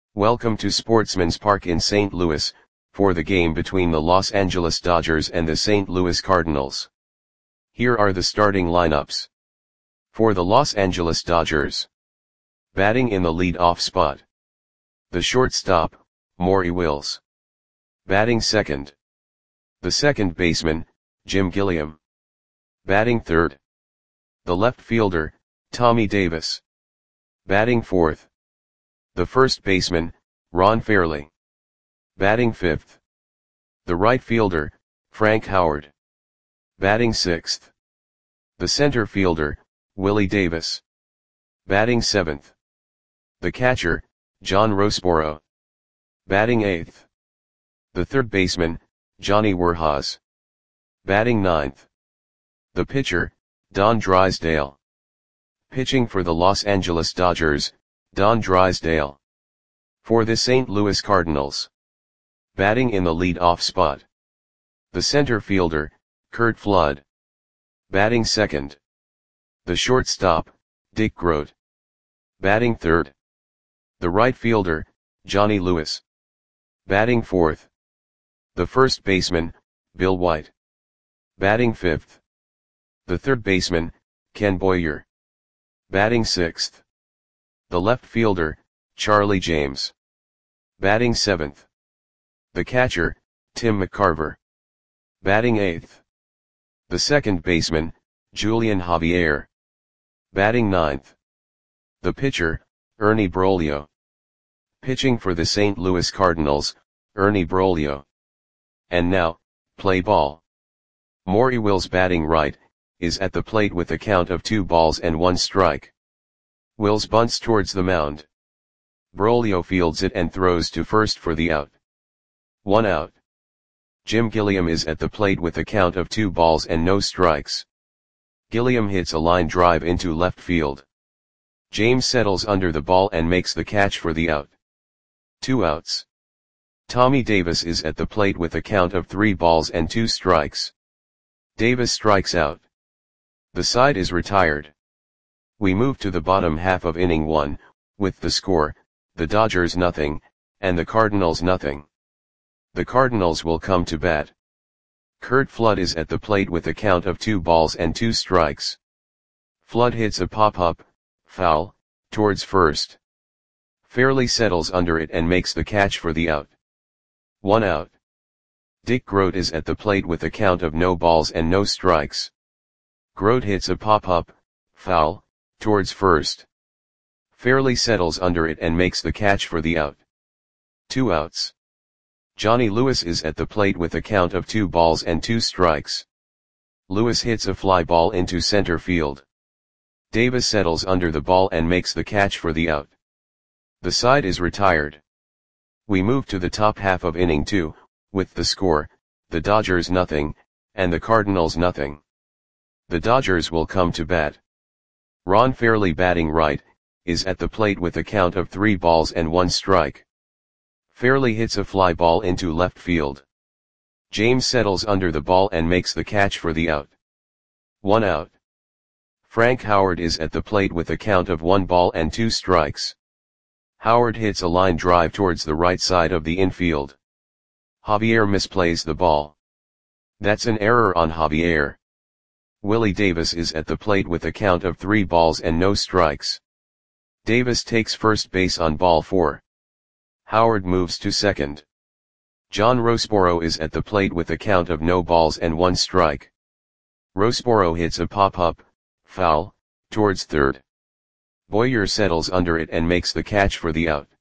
Welcome to Sportsman's Park in St. Louis, for the game between the Los Angeles Dodgers and the St. Louis Cardinals. Here are the starting lineups. For the Los Angeles Dodgers. Batting in the lead-off spot. The shortstop, Maury Wills. Batting second. The second baseman, Jim Gilliam. Batting third. The left fielder, Tommy Davis. Batting fourth. The first baseman, Ron Fairly. Batting fifth. The right fielder, Frank Howard. Batting sixth. The center fielder, Willie Davis. Batting seventh. The catcher, John Roseboro. Batting eighth. The third baseman, Johnny Werhas. Batting ninth. The pitcher, Don Drysdale. Pitching for the Los Angeles Dodgers, Don Drysdale. For the St. Louis Cardinals. Batting in the lead-off spot. The center fielder, Curt Flood. Batting second. The shortstop, Dick Groat. Batting third. The right fielder, Johnny Lewis. Batting fourth. The first baseman, Bill White. Batting fifth. The third baseman, Ken Boyer. Batting sixth. The left fielder, Charlie James. Batting seventh. The catcher, Tim McCarver. Batting eighth. The second baseman, Julian Javier. Batting ninth. The pitcher, Ernie Broglio. Pitching for the St. Louis Cardinals, Ernie Broglio. And now, play ball. Maury Wills batting right, is at the plate with a count of 2-1 strike. Wills bunts towards the mound. Broglio fields it and throws to first for the out. 1 out. Jim Gilliam is at the plate with a count of 2 strikes. Gilliam hits a line drive into left field. James settles under the ball and makes the catch for the out. 2 outs. Tommy Davis is at the plate with a count of 3 strikes. Davis strikes out. The side is retired. We move to the bottom half of inning 1, with the score, the Dodgers nothing, and the Cardinals nothing. The Cardinals will come to bat. Curt Flood is at the plate with a count of 2 strikes. Flood hits a pop-up, foul, towards first. Fairly settles under it and makes the catch for the out. 1 out. Dick Groat is at the plate with a count of no strikes. Groat hits a pop-up, foul, towards first. Fairly settles under it and makes the catch for the out. 2 outs. Johnny Lewis is at the plate with a count of 2 strikes. Lewis hits a fly ball into center field. Davis settles under the ball and makes the catch for the out. The side is retired. We move to the top half of inning 2, with the score, the Dodgers nothing, and the Cardinals nothing. The Dodgers will come to bat. Ron Fairly batting right, is at the plate with a count of 3-1 strike. Fairly hits a fly ball into left field. James settles under the ball and makes the catch for the out. 1 out. Frank Howard is at the plate with a count of 1 strikes. Howard hits a line drive towards the right side of the infield. Javier misplays the ball. That's an error on Javier. Willie Davis is at the plate with a count of 3 strikes. Davis takes first base on ball 4. Howard moves to second. John Roseboro is at the plate with a count of no balls and 1 strike. Roseboro hits a pop-up, foul, towards third. Boyer settles under it and makes the catch for the out.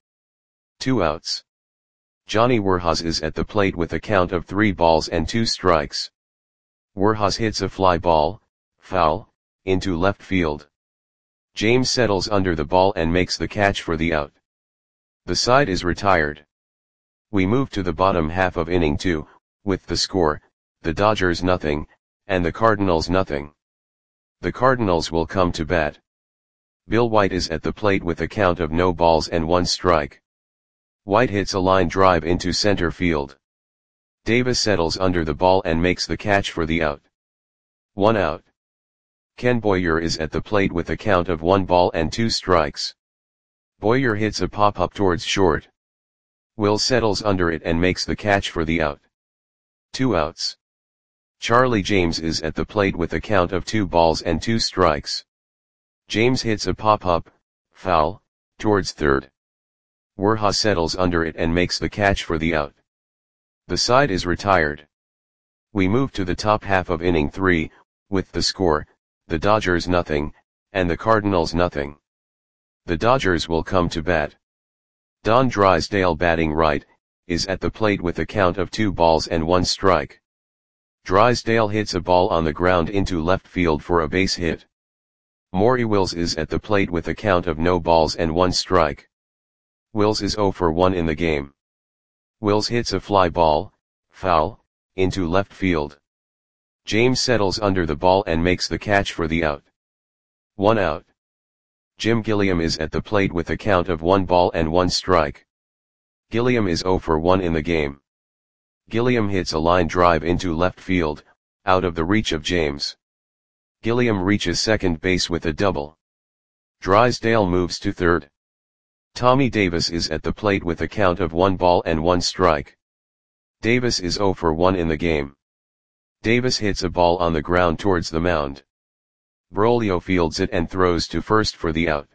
2 outs. Johnny Werhas is at the plate with a count of 3 strikes. Werhas hits a fly ball, foul, into left field. James settles under the ball and makes the catch for the out. The side is retired. We move to the bottom half of inning 2, with the score, the Dodgers nothing, and the Cardinals nothing. The Cardinals will come to bat. Bill White is at the plate with a count of no balls and 1 strike. White hits a line drive into center field. Davis settles under the ball and makes the catch for the out. 1 out. Ken Boyer is at the plate with a count of 1 strikes. Boyer hits a pop-up towards short. Will settles under it and makes the catch for the out. 2 outs. Charlie James is at the plate with a count of 2 balls and 2 strikes. James hits a pop-up, foul, towards third. Warha settles under it and makes the catch for the out. The side is retired. We move to the top half of inning 3, with the score, the Dodgers nothing, and the Cardinals nothing. The Dodgers will come to bat. Don Drysdale, batting right, is at the plate with a count of 2 balls and 1 strike. Drysdale hits a ball on the ground into left field for a base hit. Maury Wills is at the plate with a count of no balls and 1 strike. Wills is 0 for 1 in the game. Wills hits a fly ball, foul, into left field. James settles under the ball and makes the catch for the out. 1 out. Jim Gilliam is at the plate with a count of 1 ball and 1 strike. Gilliam is 0 for 1 in the game. Gilliam hits a line drive into left field, out of the reach of James. Gilliam reaches second base with a double. Drysdale moves to third. Tommy Davis is at the plate with a count of 1 ball and 1 strike. Davis is 0 for 1 in the game. Davis hits a ball on the ground towards the mound. Braulio fields it and throws to first for the out.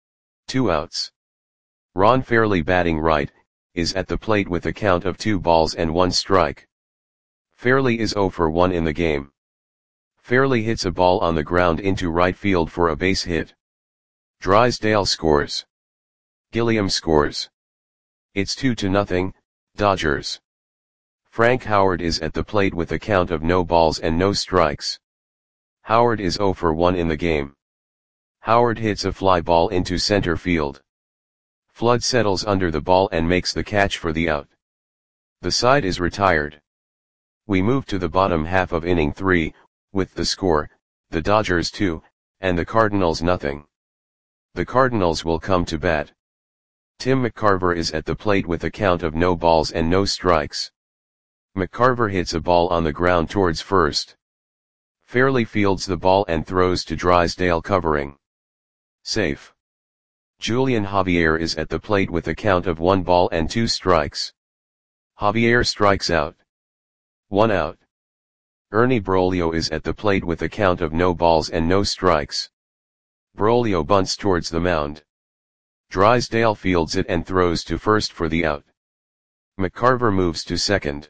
2 outs. Ron Fairley, batting right, is at the plate with a count of 2 balls and 1 strike. Fairley is 0 for 1 in the game. Fairley hits a ball on the ground into right field for a base hit. Drysdale scores. Gilliam scores. It's 2-0, Dodgers. Frank Howard is at the plate with a count of no balls and no strikes. Howard is 0 for 1 in the game. Howard hits a fly ball into center field. Flood settles under the ball and makes the catch for the out. The side is retired. We move to the bottom half of inning 3, with the score, the Dodgers 2, and the Cardinals nothing. The Cardinals will come to bat. Tim McCarver is at the plate with a count of no balls and no strikes. McCarver hits a ball on the ground towards first. Fairley fields the ball and throws to Drysdale, covering. Safe. Julian Javier is at the plate with a count of 1 ball and 2 strikes. Javier strikes out. 1 out. Ernie Braulio is at the plate with a count of no balls and no strikes. Braulio bunts towards the mound. Drysdale fields it and throws to first for the out. McCarver moves to second.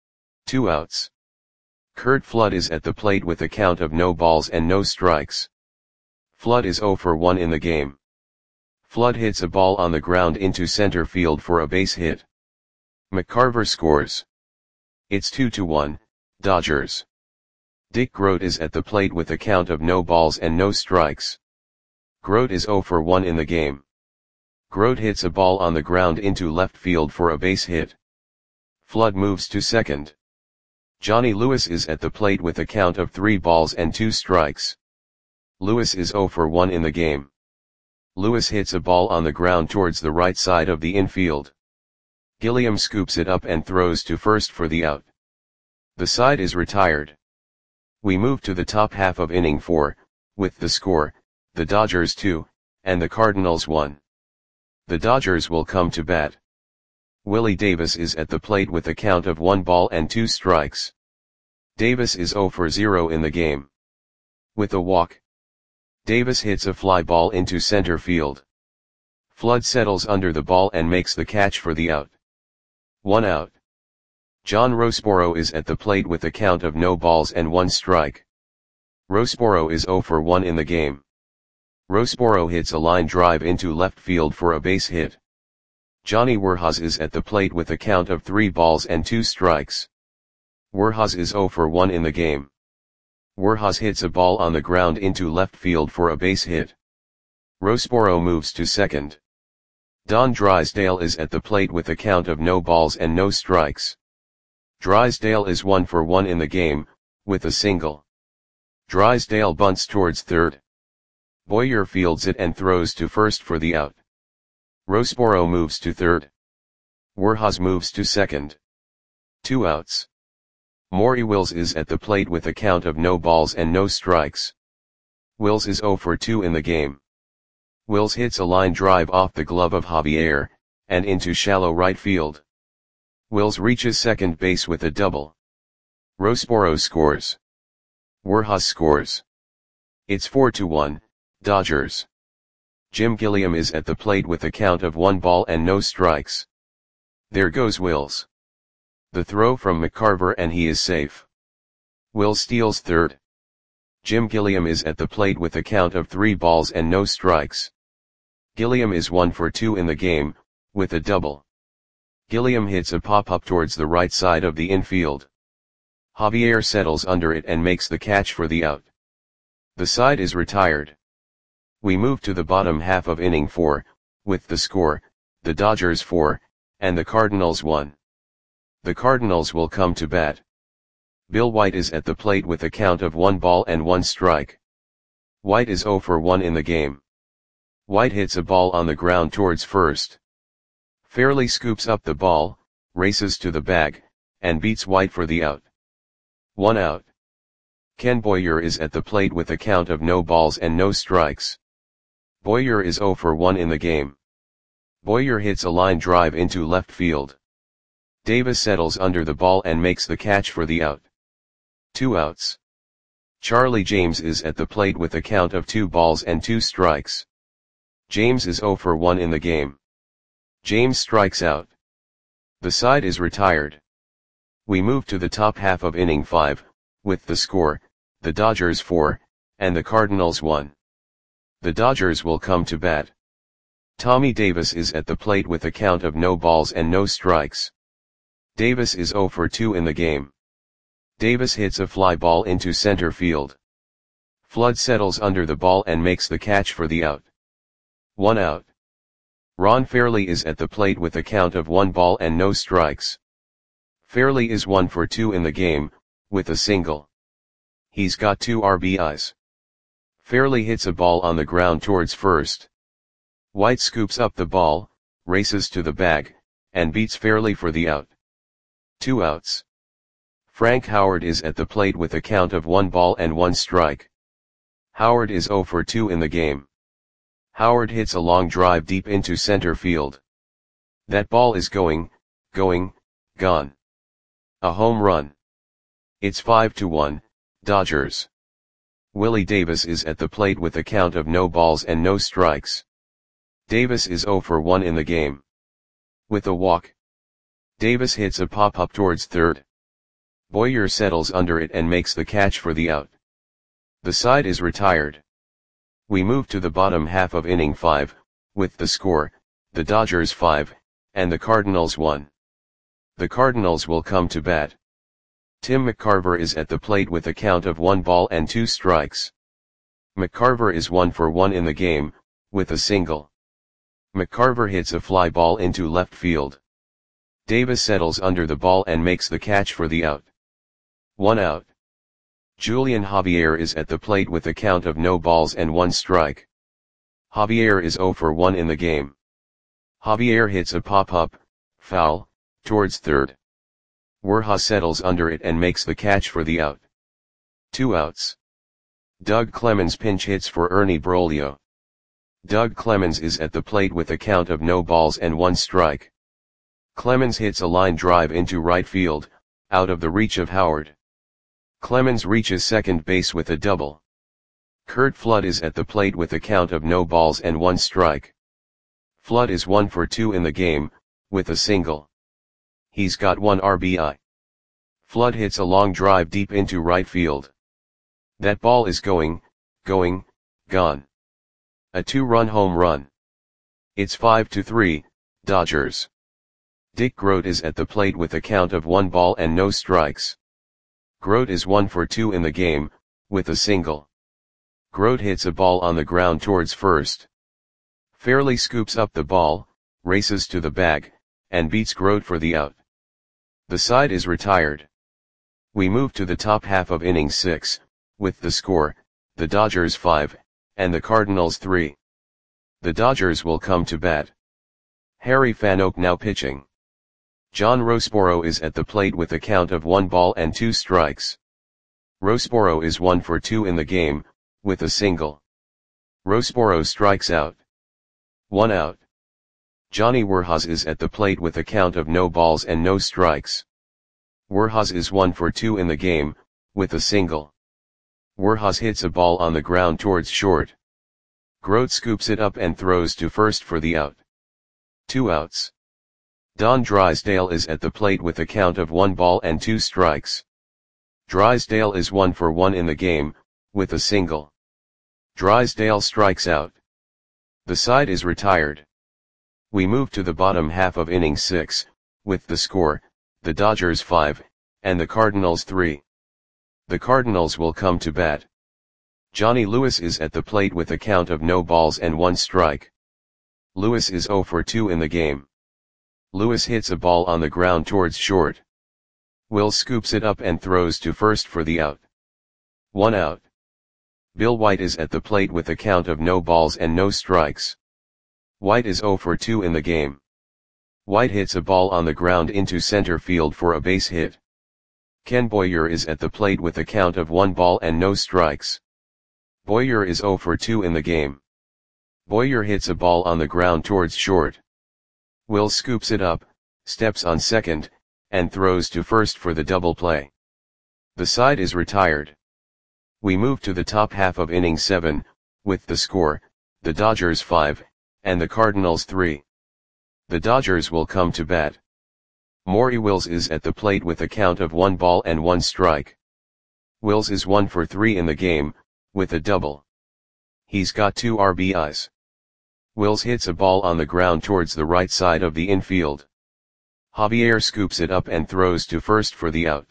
2 outs. Curt Flood is at the plate with a count of no balls and no strikes. Flood is 0 for 1 in the game. Flood hits a ball on the ground into center field for a base hit. McCarver scores. It's 2-1, Dodgers. Dick Groat is at the plate with a count of no balls and no strikes. Groat is 0 for 1 in the game. Groat hits a ball on the ground into left field for a base hit. Flood moves to second. Johnny Lewis is at the plate with a count of 3 balls and 2 strikes. Lewis is 0 for 1 in the game. Lewis hits a ball on the ground towards the right side of the infield. Gilliam scoops it up and throws to first for the out. The side is retired. We move to the top half of inning 4, with the score, the Dodgers 2, and the Cardinals 1. The Dodgers will come to bat. Willie Davis is at the plate with a count of 1 ball and 2 strikes. Davis is 0 for 0 in the game. With a walk, Davis hits a fly ball into center field. Flood settles under the ball and makes the catch for the out. 1 out. John Roseboro is at the plate with a count of no balls and 1 strike. Roseboro is 0 for 1 in the game. Roseboro hits a line drive into left field for a base hit. Johnny Warhas is at the plate with a count of 3 balls and 2 strikes. Warhas is 0 for 1 in the game. Warhas hits a ball on the ground into left field for a base hit. Roseboro moves to second. Don Drysdale is at the plate with a count of no balls and no strikes. Drysdale is 1 for 1 in the game, with a single. Drysdale bunts towards third. Boyer fields it and throws to first for the out. Roseboro moves to third. Warhas moves to second. 2 outs. Maury Wills is at the plate with a count of no balls and no strikes. Wills is 0 for 2 in the game. Wills hits a line drive off the glove of Javier, and into shallow right field. Wills reaches second base with a double. Rossboro scores. Warhus scores. It's 4-1, Dodgers. Jim Gilliam is at the plate with a count of 1 ball and no strikes. There goes Wills. The throw from McCarver and he is safe. Wills steals third. Jim Gilliam is at the plate with a count of 3 balls and no strikes. Gilliam is 1 for 2 in the game, with a double. Gilliam hits a pop-up towards the right side of the infield. Javier settles under it and makes the catch for the out. The side is retired. We move to the bottom half of inning 4, with the score, the Dodgers 4, and the Cardinals 1. The Cardinals will come to bat. Bill White is at the plate with a count of 1 ball and 1 strike. White is 0 for 1 in the game. White hits a ball on the ground towards first. Fairley scoops up the ball, races to the bag, and beats White for the out. 1 out. Ken Boyer is at the plate with a count of no balls and no strikes. Boyer is 0 for 1 in the game. Boyer hits a line drive into left field. Davis settles under the ball and makes the catch for the out. 2 outs. Charlie James is at the plate with a count of 2 balls and 2 strikes. James is 0 for 1 in the game. James strikes out. The side is retired. We move to the top half of inning 5, with the score, the Dodgers 4, and the Cardinals 1. The Dodgers will come to bat. Tommy Davis is at the plate with a count of no balls and no strikes. Davis is 0 for 2 in the game. Davis hits a fly ball into center field. Flood settles under the ball and makes the catch for the out. 1 out. Ron Fairley is at the plate with a count of 1 ball and no strikes. Fairley is 1 for 2 in the game, with a single. He's got 2 RBIs. Fairley hits a ball on the ground towards first. White scoops up the ball, races to the bag, and beats Fairley for the out. 2 outs. Frank Howard is at the plate with a count of 1 ball and 1 strike. Howard is 0 for 2 in the game. Howard hits a long drive deep into center field. That ball is gone. A home run. It's 5-1, Dodgers. Willie Davis is at the plate with a count of no balls and no strikes. Davis is 0 for 1 in the game. With a walk. Davis hits a pop-up towards third. Boyer settles under it and makes the catch for the out. The side is retired. We move to the bottom half of inning 5, with the score, the Dodgers 5, and the Cardinals 1. The Cardinals will come to bat. Tim McCarver is at the plate with a count of 1 ball and 2 strikes. McCarver is 1 for 1 in the game, with a single. McCarver hits a fly ball into left field. Davis settles under the ball and makes the catch for the out. 1 out. Julian Javier is at the plate with a count of no balls and 1 strike. Javier is 0 for 1 in the game. Javier hits a pop-up, foul, towards third. Warhus settles under it and makes the catch for the out. 2 outs. Doug Clemens pinch hits for Ernie Broglio. Doug Clemens is at the plate with a count of no balls and 1 strike. Clemens hits a line drive into right field, out of the reach of Howard. Clemens reaches second base with a double. Curt Flood is at the plate with a count of no balls and 1 strike. Flood is 1 for 2 in the game, with a single. He's got 1 RBI. Flood hits a long drive deep into right field. That ball is gone. A 2-run home run. It's 5-3, Dodgers. Dick Groat is at the plate with a count of 1 ball and no strikes. Groat is 1 for 2 in the game, with a single. Groat hits a ball on the ground towards first. Fairley scoops up the ball, races to the bag, and beats Groat for the out. The side is retired. We move to the top half of inning 6, with the score, the Dodgers 5, and the Cardinals 3. The Dodgers will come to bat. Harry Fanoak now pitching. John Rossboro is at the plate with a count of 1 ball and 2 strikes. Rossboro is 1 for 2 in the game, with a single. Rossboro strikes out. 1 out. Johnny Warhas is at the plate with a count of no balls and no strikes. Warhas is 1 for 2 in the game, with a single. Warhas hits a ball on the ground towards short. Grote scoops it up and throws to first for the out. 2 outs. Don Drysdale is at the plate with a count of 1 ball and 2 strikes. Drysdale is 1 for 1 in the game, with a single. Drysdale strikes out. The side is retired. We move to the bottom half of inning 6, with the score, the Dodgers 5, and the Cardinals 3. The Cardinals will come to bat. Johnny Lewis is at the plate with a count of no balls and 1 strike. Lewis is 0 for 2 in the game. Lewis hits a ball on the ground towards short. Will scoops it up and throws to first for the out. 1 out. Bill White is at the plate with a count of no balls and no strikes. White is 0 for 2 in the game. White hits a ball on the ground into center field for a base hit. Ken Boyer is at the plate with a count of 1 ball and no strikes. Boyer is 0 for 2 in the game. Boyer hits a ball on the ground towards short. Will scoops it up, steps on second, and throws to first for the double play. The side is retired. We move to the top half of inning 7, with the score, the Dodgers 5, and the Cardinals 3. The Dodgers will come to bat. Maury Wills is at the plate with a count of 1 ball and 1 strike. Wills is 1 for 3 in the game, with a double. He's got 2 RBIs. Wills hits a ball on the ground towards the right side of the infield. Javier scoops it up and throws to first for the out.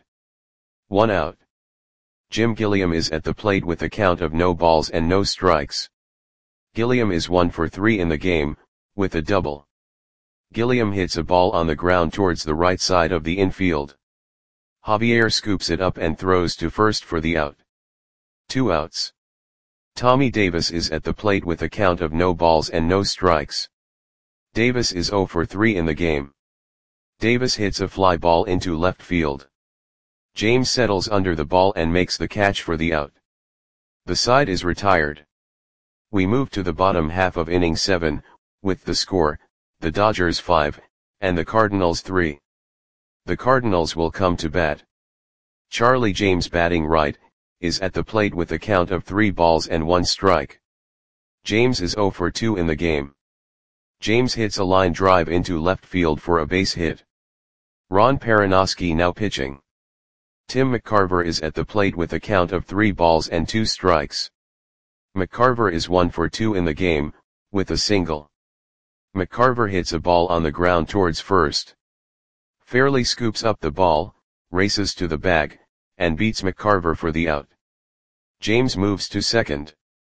1 out. Jim Gilliam is at the plate with a count of no balls and no strikes. Gilliam is 1 for 3 in the game, with a double. Gilliam hits a ball on the ground towards the right side of the infield. Javier scoops it up and throws to first for the out. 2 outs. Tommy Davis is at the plate with a count of no balls and no strikes. Davis is 0 for 3 in the game. Davis hits a fly ball into left field. James settles under the ball and makes the catch for the out. The side is retired. We move to the bottom half of inning 7, with the score, the Dodgers 5, and the Cardinals 3. The Cardinals will come to bat. Charlie James, batting right, is at the plate with a count of 3 balls and 1 strike. James is 0 for 2 in the game. James hits a line drive into left field for a base hit. Ron Perranoski now pitching. Tim McCarver is at the plate with a count of 3 balls and 2 strikes. McCarver is 1 for 2 in the game, with a single. McCarver hits a ball on the ground towards first. Fairley scoops up the ball, races to the bag, and beats McCarver for the out. James moves to second.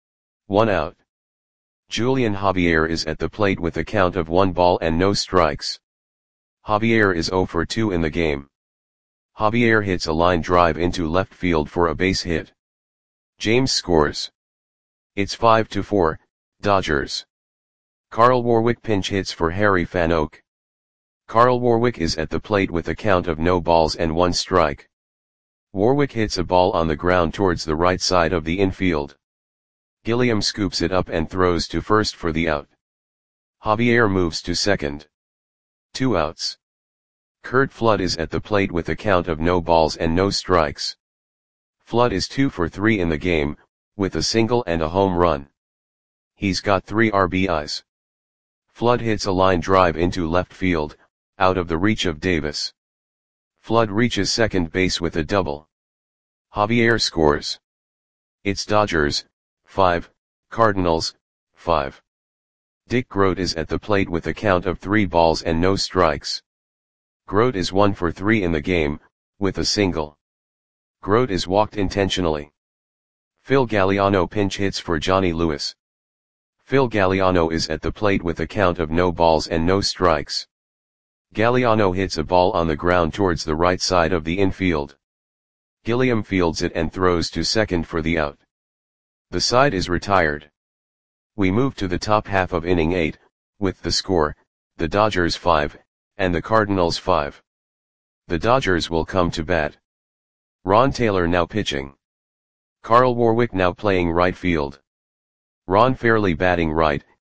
1 out. Julian Javier is at the plate with a count of 1 ball and no strikes. Javier is 0 for 2 in the game. Javier hits a line drive into left field for a base hit. James scores. It's 5-4, Dodgers. Carl Warwick pinch hits for Harry Fanoak. Carl Warwick is at the plate with a count of no balls and 1 strike. Warwick hits a ball on the ground towards the right side of the infield. Gilliam scoops it up and throws to first for the out. Javier moves to second. 2 outs. Curt Flood is at the plate with a count of no balls and no strikes. Flood is 2 for 3 in the game, with a single and a home run. He's got 3 RBIs. Flood hits a line drive into left field, out of the reach of Davis. Flood reaches second base with a double. Javier scores. It's Dodgers 5, Cardinals 5. Dick Grote is at the plate with a count of 3 balls and no strikes. Grote is 1 for 3 in the game, with a single. Grote is walked intentionally. Phil Galliano pinch hits for Johnny Lewis. Phil Galliano is at the plate with a count of no balls and no strikes. Galliano hits a ball on the ground towards the right side of the infield. Gilliam fields it and throws to second for the out. The side is retired. We move to the top half of inning 8, with the score, the Dodgers 5, and the Cardinals 5. The Dodgers will come to bat. Ron Taylor now pitching. Carl Warwick now playing right field. Ron Fairley batting right,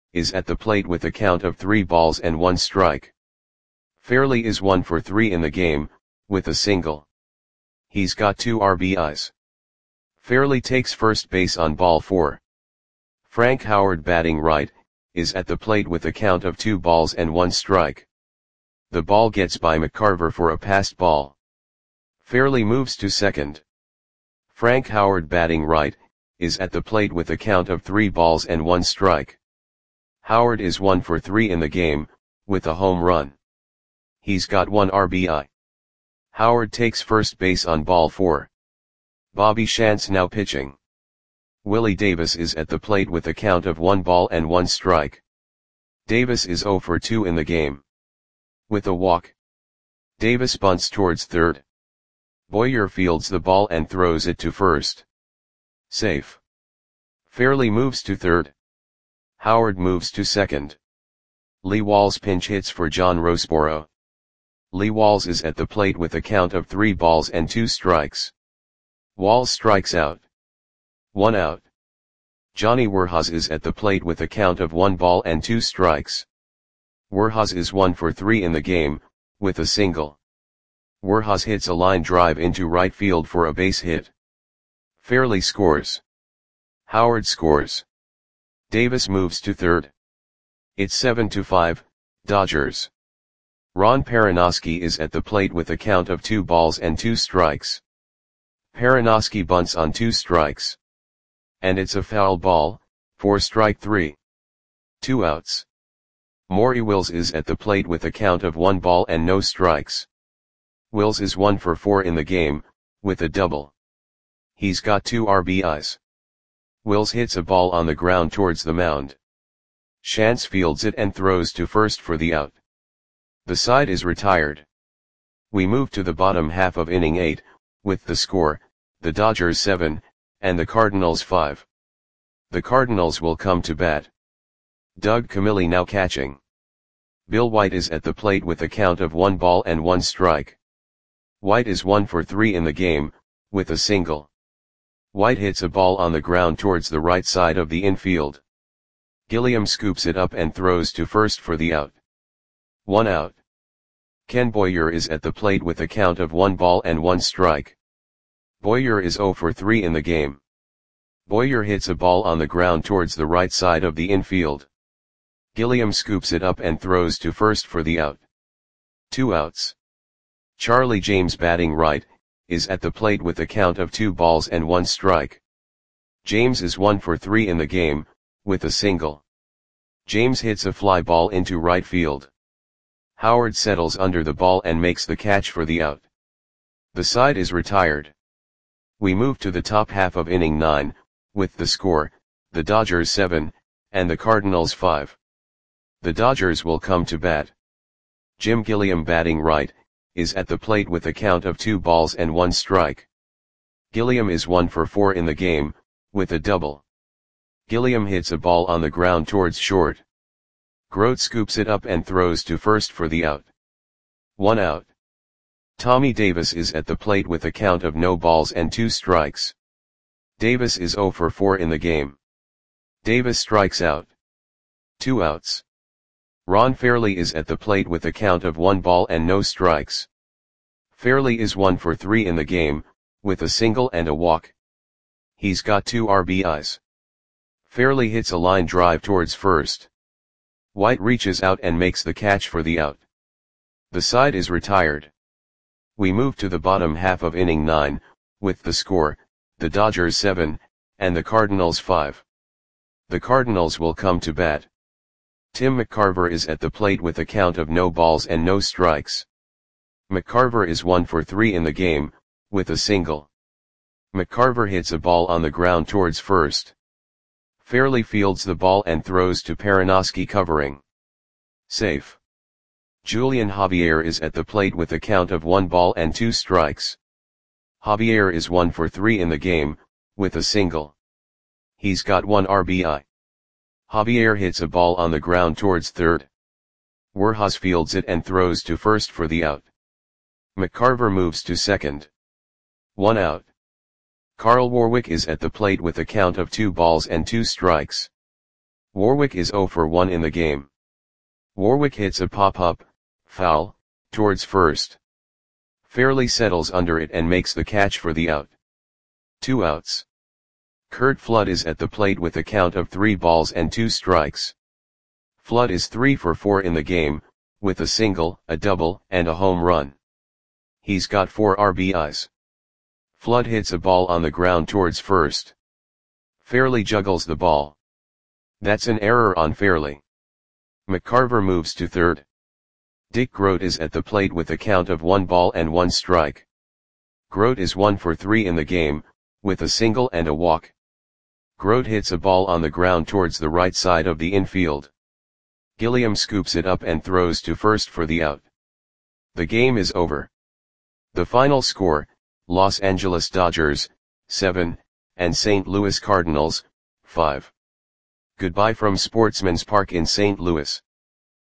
is at the plate with a count of 3 balls and 1 strike. Fairly is 1 for 3 in the game, with a single. He's got 2 RBIs. Fairly takes first base on ball 4. Frank Howard batting right, is at the plate with a count of 2 balls and 1 strike. The ball gets by McCarver for a passed ball. Fairly moves to second. Frank Howard batting right, is at the plate with a count of 3 balls and 1 strike. Howard is 1 for 3 in the game, with a home run. He's got 1 RBI. Howard takes first base on ball 4. Bobby Shantz now pitching. Willie Davis is at the plate with a count of 1 ball and 1 strike. Davis is 0 for 2 in the game. With a walk. Davis bunts towards third. Boyer fields the ball and throws it to first. Safe. Fairly moves to third. Howard moves to second. Lee Walls pinch hits for John Roseboro. Lee Walls is at the plate with a count of 3 balls and 2 strikes. Walls strikes out. 1 out. Johnny Werhas is at the plate with a count of 1 ball and 2 strikes. Werhas is 1 for 3 in the game, with a single. Werhas hits a line drive into right field for a base hit. Fairly scores. Howard scores. Davis moves to third. It's 7-5, Dodgers. Ron Perranoski is at the plate with a count of 2 balls and 2 strikes. Perranoski bunts on 2 strikes. And it's a foul ball, for strike 3. 2 outs. Maury Wills is at the plate with a count of 1 ball and no strikes. Wills is 1 for 4 in the game, with a double. He's got 2 RBIs. Wills hits a ball on the ground towards the mound. Shantz fields it and throws to first for the out. The side is retired. We move to the bottom half of inning 8, with the score, the Dodgers 7, and the Cardinals 5. The Cardinals will come to bat. Doug Camilli now catching. Bill White is at the plate with a count of 1 ball and 1 strike. White is 1 for 3 in the game, with a single. White hits a ball on the ground towards the right side of the infield. Gilliam scoops it up and throws to first for the out. 1 out. Ken Boyer is at the plate with a count of 1 ball and 1 strike. Boyer is 0 for 3 in the game. Boyer hits a ball on the ground towards the right side of the infield. Gilliam scoops it up and throws to first for the out. 2 outs. Charlie James batting right, is at the plate with a count of 2 balls and 1 strike. James is 1 for 3 in the game, with a single. James hits a fly ball into right field. Howard settles under the ball and makes the catch for the out. The side is retired. We move to the top half of inning 9, with the score, the Dodgers 7, and the Cardinals 5. The Dodgers will come to bat. Jim Gilliam batting right, is at the plate with a count of 2 balls and 1 strike. Gilliam is 1 for 4 in the game, with a double. Gilliam hits a ball on the ground towards short. Grote scoops it up and throws to first for the out. 1 out. Tommy Davis is at the plate with a count of no balls and 2 strikes. Davis is 0 for 4 in the game. Davis strikes out. 2 outs. Ron Fairly is at the plate with a count of 1 ball and no strikes. Fairly is 1 for 3 in the game, with a single and a walk. He's got 2 RBIs. Fairly hits a line drive towards first. White reaches out and makes the catch for the out. The side is retired. We move to the bottom half of inning 9, with the score, the Dodgers 7, and the Cardinals 5. The Cardinals will come to bat. Tim McCarver is at the plate with a count of no balls and no strikes. McCarver is 1 for 3 in the game, with a single. McCarver hits a ball on the ground towards first. Fairly fields the ball and throws to Perranoski covering. Safe. Julian Javier is at the plate with a count of 1 ball and 2 strikes. Javier is 1 for 3 in the game, with a single. He's got 1 RBI. Javier hits a ball on the ground towards third. Werhas fields it and throws to first for the out. McCarver moves to second. 1 out. Carl Warwick is at the plate with a count of 2 balls and 2 strikes. Warwick is 0 for 1 in the game. Warwick hits a pop-up, foul, towards first. Fairly settles under it and makes the catch for the out. 2 outs. Curt Flood is at the plate with a count of 3 balls and 2 strikes. Flood is 3 for 4 in the game, with a single, a double, and a home run. He's got 4 RBIs. Flood hits a ball on the ground towards first. Fairley juggles the ball. That's an error on Fairley. McCarver moves to third. Dick Grote is at the plate with a count of 1 ball and 1 strike. Grote is 1 for 3 in the game, with a single and a walk. Grote hits a ball on the ground towards the right side of the infield. Gilliam scoops it up and throws to first for the out. The game is over. The final score, Los Angeles Dodgers, 7, and St. Louis Cardinals, 5. Goodbye from Sportsman's Park in St. Louis.